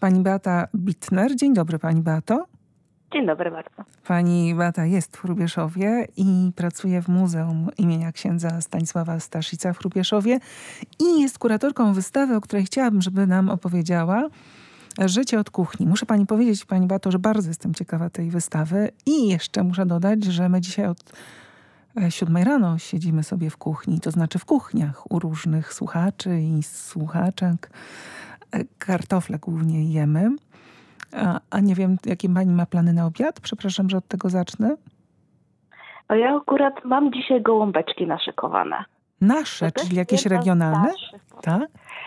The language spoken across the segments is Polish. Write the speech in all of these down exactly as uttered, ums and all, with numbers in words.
Pani Beata Bittner. Dzień dobry, pani Beato. Dzień dobry bardzo. Pani Beata jest w Hrubieszowie i pracuje w Muzeum imienia księdza Stanisława Staszica w Hrubieszowie i jest kuratorką wystawy, o której chciałabym, żeby nam opowiedziała. Życie od kuchni. Muszę pani powiedzieć, pani Beato, że bardzo jestem ciekawa tej wystawy i jeszcze muszę dodać, że my dzisiaj od siódmej rano siedzimy sobie w kuchni, to znaczy w kuchniach u różnych słuchaczy i słuchaczek. Kartofle głównie jemy. A, a nie wiem, jakie pani ma plany na obiad? Przepraszam, że od tego zacznę. A ja akurat mam dzisiaj gołąbeczki naszykowane. Nasze, czyli jakieś regionalne? Tak?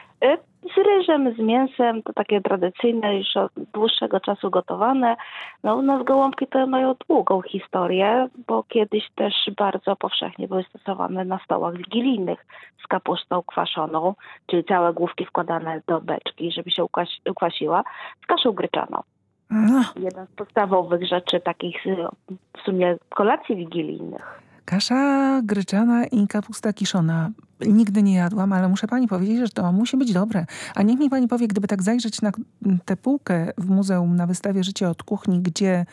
Z ryżem, z mięsem, to takie tradycyjne, już od dłuższego czasu gotowane. No u nas gołąbki to mają długą historię, bo kiedyś też bardzo powszechnie były stosowane na stołach wigilijnych z kapustą kwaszoną, czyli całe główki wkładane do beczki, żeby się ukwas- ukwasiła, z kaszą gryczaną. No. Jeden z podstawowych rzeczy takich w sumie kolacji wigilijnych. Kasza gryczana i kapusta kiszona. Nigdy nie jadłam, ale muszę pani powiedzieć, że to musi być dobre. A niech mi pani powie, gdyby tak zajrzeć na tę półkę w muzeum na wystawie Życie od kuchni, gdzie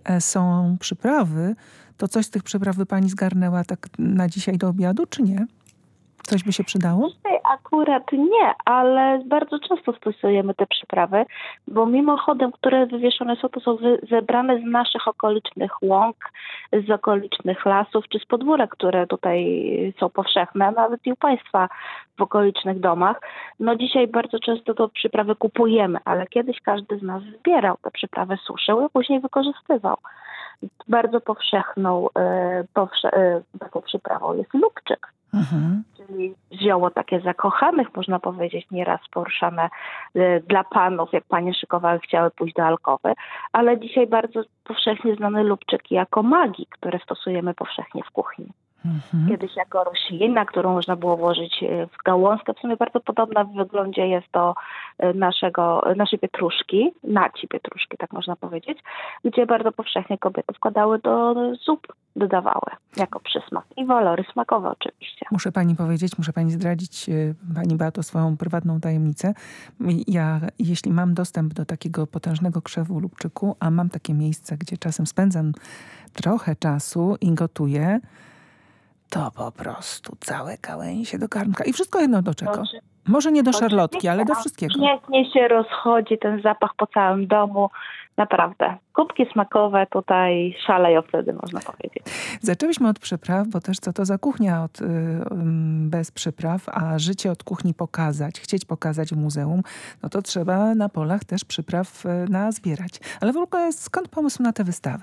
są przyprawy, to coś z tych przypraw by pani zgarnęła tak na dzisiaj do obiadu, czy nie? Coś by się przydało? Dzisiaj akurat nie, ale bardzo często stosujemy te przyprawy, bo mimochodem, które wywieszone są, to są wy- zebrane z naszych okolicznych łąk, z okolicznych lasów, czy z podwórek, które tutaj są powszechne, a nawet i u państwa w okolicznych domach. No dzisiaj bardzo często to przyprawy kupujemy, ale kiedyś każdy z nas zbierał te przyprawy, suszył i później wykorzystywał. Bardzo powszechną e, powsze- e, taką przyprawą jest lubczyk. Mhm. Czyli zioło takie zakochanych, można powiedzieć, nieraz poruszane y, dla panów, jak panie szykowały, chciały pójść do alkowy, ale dzisiaj bardzo powszechnie znany lubczyk jako magii, które stosujemy powszechnie w kuchni. Mhm. Kiedyś jako roślina, którą można było włożyć w gałązkę, w sumie bardzo podobna w wyglądzie jest do naszego, naszej pietruszki, naci pietruszki, tak można powiedzieć, gdzie bardzo powszechnie kobiety wkładały do zup, dodawały jako przysmak i walory smakowe oczywiście. Muszę pani powiedzieć, muszę pani zdradzić, pani Beato, swoją prywatną tajemnicę. Ja, jeśli mam dostęp do takiego potężnego krzewu lubczyku, a mam takie miejsce, gdzie czasem spędzam trochę czasu i gotuję, to po prostu całe gałęzie do garnka. I wszystko jedno do czego. Dobrze. Może nie do szarlotki, ale do wszystkiego. Pięknie się rozchodzi ten zapach po całym domu. Naprawdę. Kubki smakowe tutaj szaleją wtedy, można powiedzieć. Zaczęliśmy od przypraw, bo też co to za kuchnia od, y, bez przypraw, a życie od kuchni pokazać, chcieć pokazać w muzeum, no to trzeba na polach też przypraw y, nazbierać. Ale w ogóle skąd pomysł na tę wystawę?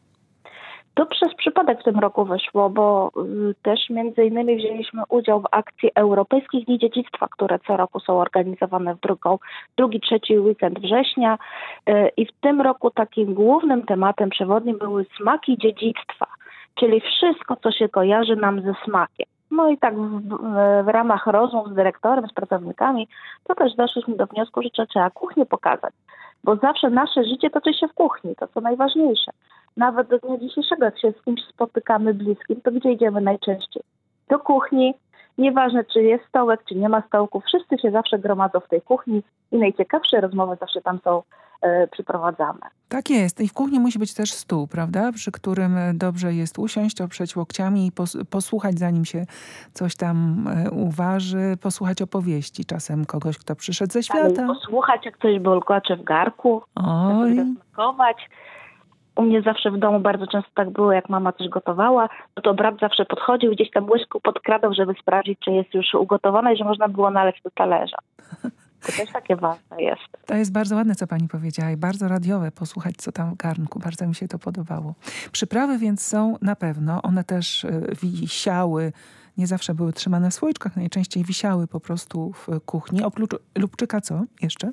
To przez przypadek w tym roku wyszło, bo y, też między innymi wzięliśmy udział w akcji Europejskich Dni Dziedzictwa, które co roku są organizowane w drugą, drugi, trzeci weekend września y, i w tym roku takim głównym tematem przewodnim były smaki dziedzictwa, czyli wszystko, co się kojarzy nam ze smakiem. No i tak w, w, w ramach rozmów z dyrektorem, z pracownikami, to też doszliśmy do wniosku, że trzeba kuchnię pokazać, bo zawsze nasze życie toczy się w kuchni, to co najważniejsze. Nawet do dnia dzisiejszego, jak się z kimś spotykamy bliskim, to gdzie idziemy najczęściej? Do kuchni. Nieważne, czy jest stołek, czy nie ma stołku. Wszyscy się zawsze gromadzą w tej kuchni i najciekawsze rozmowy zawsze tam są e, przyprowadzane. Tak jest. I w kuchni musi być też stół, prawda? Przy którym dobrze jest usiąść, oprzeć łokciami i pos- posłuchać, zanim się coś tam e, uważy, posłuchać opowieści czasem kogoś, kto przyszedł ze świata. Ale posłuchać, jak ktoś bulgocze w garku, Oj. zasmakować. U mnie zawsze w domu bardzo często tak było, jak mama coś gotowała, no to brat zawsze podchodził, gdzieś tam łyżką podkradał, żeby sprawdzić, czy jest już ugotowane i że można było naleć do talerza. To też takie ważne jest. To jest bardzo ładne, co pani powiedziała i bardzo radiowe posłuchać, co tam w garnku. Bardzo mi się to podobało. Przyprawy więc są na pewno, one też wisiały, nie zawsze były trzymane w słoiczkach, najczęściej wisiały po prostu w kuchni. Oprócz lubczyka co jeszcze?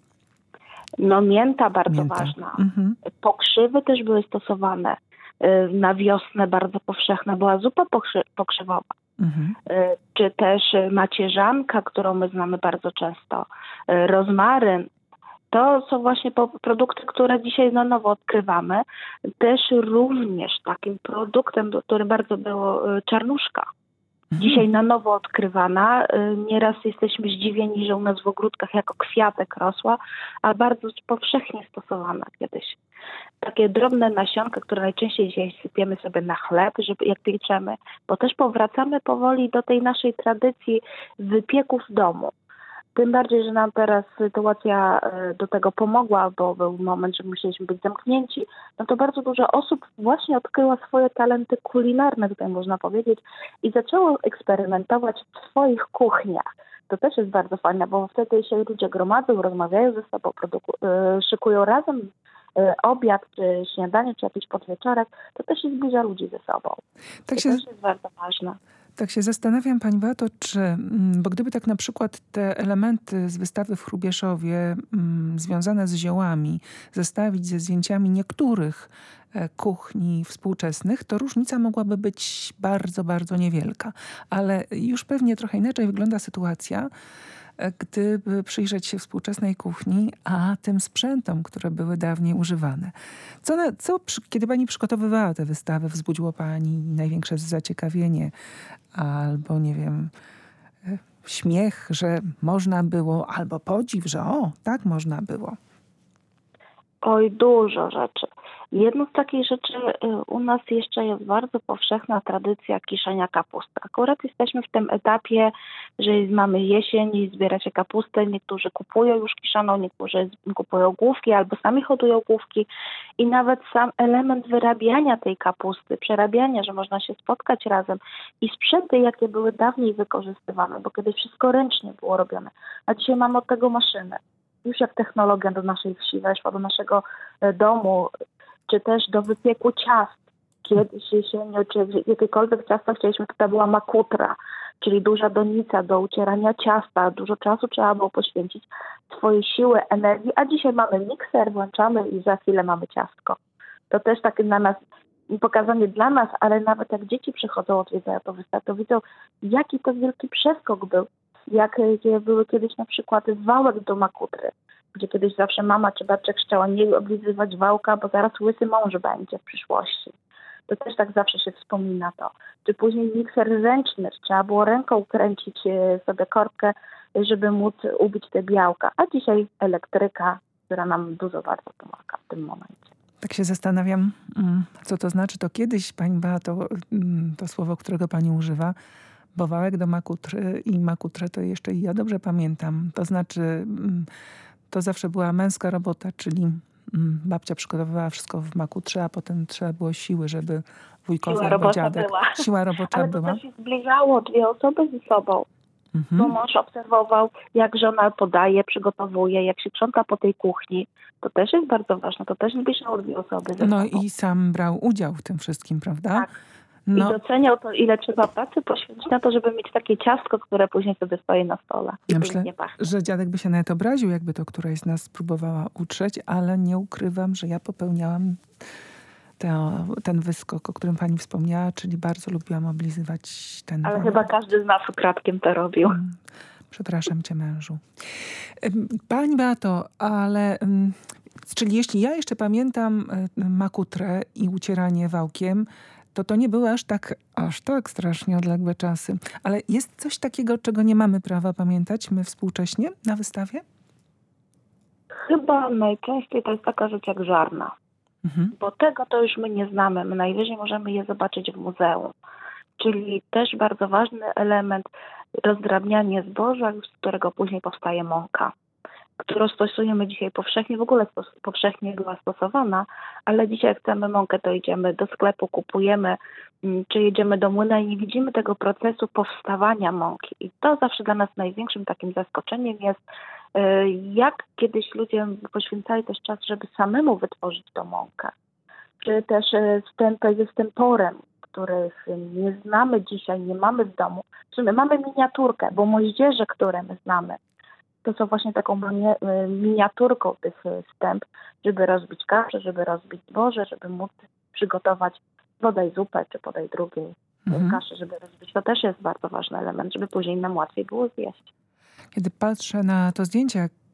No mięta bardzo Mięta. ważna. Mhm. Pokrzywy też były stosowane. Na wiosnę bardzo powszechna była zupa pokrzy- pokrzywowa. Mhm. Czy też macierzanka, którą my znamy bardzo często. Rozmaryn. To są właśnie produkty, które dzisiaj na nowo odkrywamy. Też również takim produktem, który bardzo było czarnuszka. dzisiaj na nowo odkrywana. Nieraz jesteśmy zdziwieni, że u nas w ogródkach jako kwiatek rosła, a bardzo powszechnie stosowana kiedyś. Takie drobne nasionka, które najczęściej dzisiaj sypiemy sobie na chleb, żeby jak pieczemy, bo też powracamy powoli do tej naszej tradycji wypieków w domu. Tym bardziej, że nam teraz sytuacja do tego pomogła, bo był moment, że musieliśmy być zamknięci, no to bardzo dużo osób właśnie odkryła swoje talenty kulinarne, tutaj można powiedzieć, i zaczęło eksperymentować w swoich kuchniach. To też jest bardzo fajne, bo wtedy się ludzie gromadzą, rozmawiają ze sobą, produku- szykują razem obiad, czy śniadanie, czy jakiś podwieczorek. To też się zbliża ludzi ze sobą. Tak to się... też jest bardzo ważne. Tak się zastanawiam, pani Beato, czy, bo gdyby tak na przykład te elementy z wystawy w Hrubieszowie mm, związane z ziołami zestawić ze zdjęciami niektórych kuchni współczesnych, to różnica mogłaby być bardzo, bardzo niewielka. Ale już pewnie trochę inaczej wygląda sytuacja, gdyby przyjrzeć się współczesnej kuchni, a tym sprzętom, które były dawniej używane. Co, na, co kiedy pani przygotowywała tę wystawę, wzbudziło pani największe zaciekawienie albo, nie wiem, śmiech, że można było, albo podziw, że o, tak można było? Oj, dużo rzeczy. Jedną z takich rzeczy u nas jeszcze jest bardzo powszechna tradycja kiszenia kapusty. Akurat jesteśmy w tym etapie, że mamy jesień i zbiera się kapustę. Niektórzy kupują już kiszoną, niektórzy kupują główki albo sami hodują główki. I nawet sam element wyrabiania tej kapusty, przerabiania, że można się spotkać razem i sprzęty, jakie były dawniej wykorzystywane, bo kiedyś wszystko ręcznie było robione, a dzisiaj mamy od tego maszyny. Już jak technologia do naszej wsi weszła, do naszego domu, czy też do wypieku ciast. Kiedyś jesienią, czy jakiekolwiek ciasto chcieliśmy, to była makutra, czyli duża donica do ucierania ciasta. Dużo czasu trzeba było poświęcić swojej siły, energii, a dzisiaj mamy mikser, włączamy i za chwilę mamy ciastko. To też takie dla nas, pokazanie dla nas, ale nawet jak dzieci przychodzą, odwiedzają to wystawę, to widzą, jaki to wielki przeskok był. Jak były kiedyś na przykład wałek do makutry, gdzie kiedyś zawsze mama czy babcia chciała nie oblizywać wałka, bo zaraz łysy mąż będzie w przyszłości. To też tak zawsze się wspomina to. Czy później mikser ręczny, trzeba było ręką kręcić sobie korbkę, żeby móc ubić te białka. A dzisiaj elektryka, która nam dużo bardzo pomaga w tym momencie. Tak się zastanawiam, co to znaczy. To kiedyś, pani Beato, to słowo, którego pani używa, bo wałek do makutry i makutrę to jeszcze ja dobrze pamiętam. To znaczy, to zawsze była męska robota, czyli babcia przygotowywała wszystko w makutrze, a potem trzeba było siły, żeby wujkowie Siła albo robocza dziadek. była. Siła robocza Ale była. Ale to też zbliżało dwie osoby ze sobą. Mhm. Bo mąż obserwował, jak żona podaje, przygotowuje, jak się sprząta po tej kuchni. To też jest bardzo ważne. To też zbliżało dwie osoby ze no sobą. I sam brał udział w tym wszystkim, prawda? Tak. No. I doceniał to, ile trzeba pracy poświęcić na to, żeby mieć takie ciastko, które później sobie stoi na stole. Ja myślę, że dziadek by się nawet obraził, jakby to któraś z nas próbowała utrzeć, ale nie ukrywam, że ja popełniałam te, ten wyskok, o którym pani wspomniała, czyli bardzo lubiłam oblizywać ten... Ale chyba każdy z nas ukradkiem to robił. Przepraszam cię, mężu. Pani Beato, ale... Czyli jeśli ja jeszcze pamiętam makutrę i ucieranie wałkiem, to to nie były aż tak, aż tak strasznie odległe czasy. Ale jest coś takiego, czego nie mamy prawa pamiętać my współcześnie na wystawie? Chyba najczęściej to jest taka rzecz jak żarna. Mhm. Bo tego to już my nie znamy. My najwyżej możemy je zobaczyć w muzeum. Czyli też bardzo ważny element rozdrabnianie zboża, z którego później powstaje mąka, którą stosujemy dzisiaj powszechnie, w ogóle powszechnie była stosowana, ale dzisiaj jak chcemy mąkę, to idziemy do sklepu, kupujemy, czy jedziemy do młyna i nie widzimy tego procesu powstawania mąki. I to zawsze dla nas największym takim zaskoczeniem jest, jak kiedyś ludzie poświęcali też czas, żeby samemu wytworzyć tą mąkę. Czy też z tym, z tym porem, których nie znamy dzisiaj, nie mamy w domu. My mamy miniaturkę, bo moździerze, które my znamy, to są właśnie taką miniaturką tych stęp, żeby rozbić kaszę, żeby rozbić zboże, żeby móc przygotować podaj zupę, czy podaj drugiej mhm. kaszę, żeby rozbić. To też jest bardzo ważny element, żeby później nam łatwiej było zjeść. Kiedy patrzę na to zdjęcie,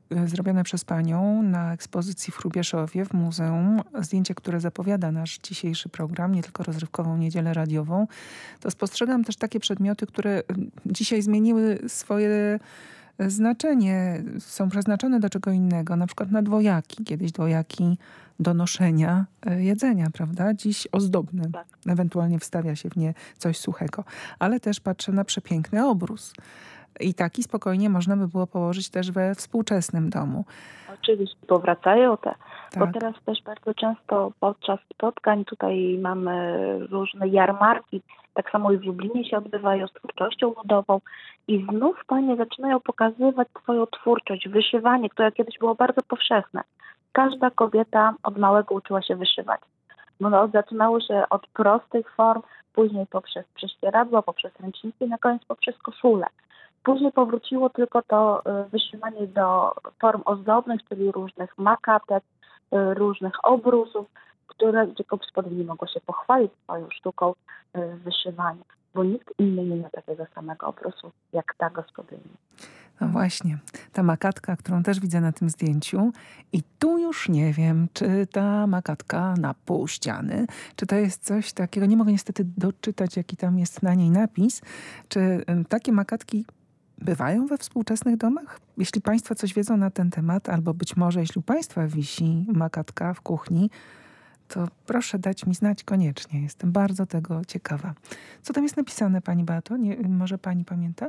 zrobione przez panią na ekspozycji w Hrubieszowie w muzeum, zdjęcie, które zapowiada nasz dzisiejszy program, nie tylko rozrywkową niedzielę radiową, to spostrzegam też takie przedmioty, które dzisiaj zmieniły swoje znaczenie, są przeznaczone do czego innego, na przykład na dwojaki. Kiedyś dwojaki do noszenia jedzenia, prawda? Dziś ozdobne. Tak. Ewentualnie wstawia się w nie coś suchego. Ale też patrzę na przepiękny obrus. I taki spokojnie można by było położyć też we współczesnym domu. Oczywiście powracają te, Tak. bo teraz też bardzo często podczas spotkań tutaj mamy różne jarmarki, tak samo i w Lublinie się odbywają z twórczością ludową i znów panie zaczynają pokazywać swoją twórczość, wyszywanie, które kiedyś było bardzo powszechne. Każda kobieta od małego uczyła się wyszywać. No, zaczynało się od prostych form, później poprzez prześcieradła, poprzez ręczniki, na koniec poprzez koszulę. Później powróciło tylko to wyszywanie do form ozdobnych, czyli różnych makatek, różnych obrusów, które, gdzie gospodyni mogło się pochwalić swoją sztuką wyszywania, bo nikt inny nie ma takiego samego obrusu jak ta gospodyni. No właśnie, ta makatka, którą też widzę na tym zdjęciu i tu już nie wiem, czy ta makatka na pół ściany, czy to jest coś takiego, nie mogę niestety doczytać, jaki tam jest na niej napis, czy takie makatki bywają we współczesnych domach? Jeśli państwo coś wiedzą na ten temat, albo być może jeśli u państwa wisi makatka w kuchni, to proszę dać mi znać koniecznie. Jestem bardzo tego ciekawa. Co tam jest napisane, pani Beato? Nie, może pani pamięta?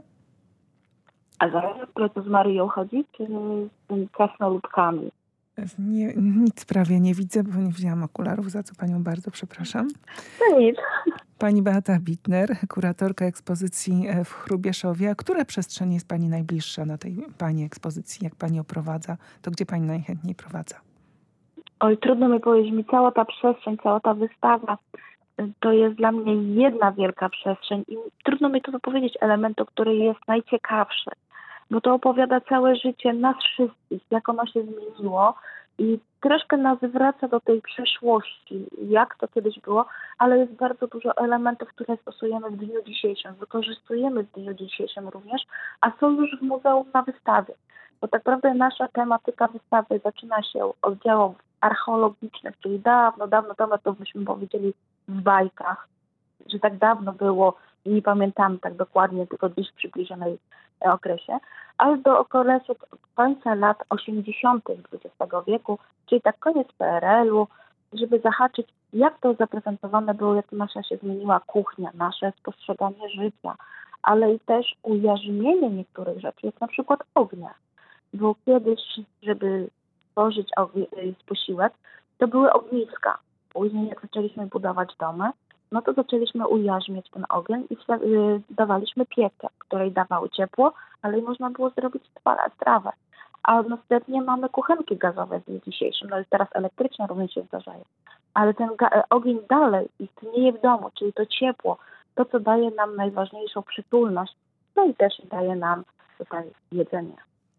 A zaraz, które to z Marią chodzi, czy z tymi krasnoludkami? Nie, nic prawie nie widzę, bo nie wzięłam okularów, za co panią bardzo przepraszam. No nic. Pani Beata Bittner, kuratorka ekspozycji w Hrubieszowie. A która przestrzeń jest pani najbliższa na tej pani ekspozycji? Jak pani oprowadza? To gdzie pani najchętniej prowadza? Oj, trudno mi powiedzieć, mi cała ta przestrzeń, cała ta wystawa to jest dla mnie jedna wielka przestrzeń i trudno mi to wypowiedzieć elementu, który jest najciekawszy, bo to opowiada całe życie nas wszystkich, jak ono się zmieniło i troszkę nas wraca do tej przeszłości, jak to kiedyś było, ale jest bardzo dużo elementów, które stosujemy w dniu dzisiejszym, wykorzystujemy w dniu dzisiejszym również, a są już w muzeum na wystawie. Bo tak naprawdę nasza tematyka wystawy zaczyna się od działów archeologicznych, czyli dawno, dawno temu, to byśmy powiedzieli w bajkach, że tak dawno było, nie pamiętamy tak dokładnie, tylko gdzieś w przybliżonej okresie, ale do okresu końca lat osiemdziesiątych dwudziestego wieku, czyli tak koniec P R L-u, żeby zahaczyć, jak to zaprezentowane było, jak nasza się zmieniła kuchnia, nasze spostrzeganie życia, ale i też ujarzmienie niektórych rzeczy, jak na przykład ognia. Bo kiedyś, żeby stworzyć posiłek, to były ogniska. Później jak zaczęliśmy budować domy, no to zaczęliśmy ujarzmiać ten ogień i dawaliśmy piekę, której dawały ciepło, ale i można było zrobić trawę. A następnie mamy kuchenki gazowe w dniu dzisiejszym, no i teraz elektryczne również się zdarzają. Ale ten ogień dalej istnieje w domu, czyli to ciepło, to co daje nam najważniejszą przytulność, no i też daje nam tutaj jedzenie.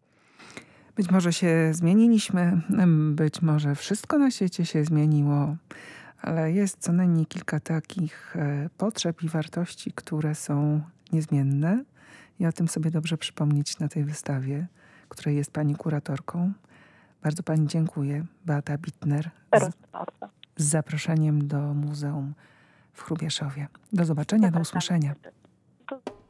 Być może się zmieniliśmy, być może wszystko na świecie się zmieniło, ale jest co najmniej kilka takich potrzeb i wartości, które są niezmienne i o tym sobie dobrze przypomnieć na tej wystawie, której jest pani kuratorką. Bardzo pani dziękuję, Beata Bittner, z, z zaproszeniem do muzeum w Hrubieszowie. Do zobaczenia, do usłyszenia.